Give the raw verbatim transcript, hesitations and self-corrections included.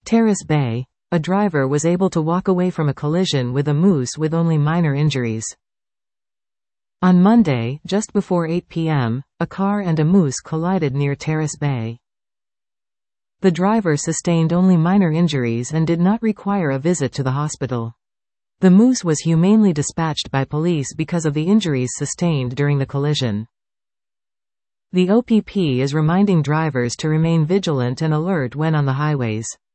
Terrace Bay. A driver was able to walk away from a collision with a moose with only minor injuries. On Monday, just before eight p m, a car and a moose collided near Terrace Bay. The driver sustained only minor injuries and did not require a visit to the hospital. The moose was humanely dispatched by police because of the injuries sustained during the collision. The O P P is reminding drivers to remain vigilant and alert when on the highways.